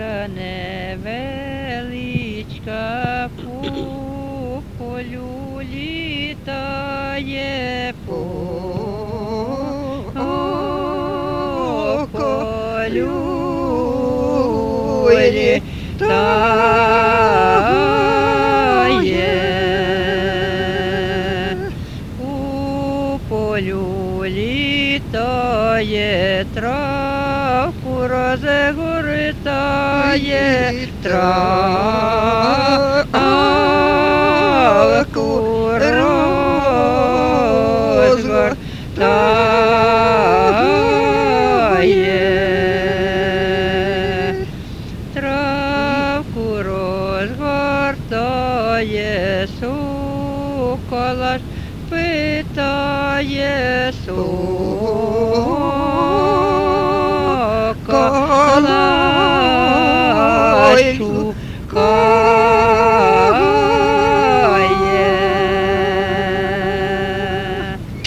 пташечка невеличка по полю літає, по полю літає, у полю літає, травку розгортає, травку розгортає, травку розгортає, сокола ж питає, сокола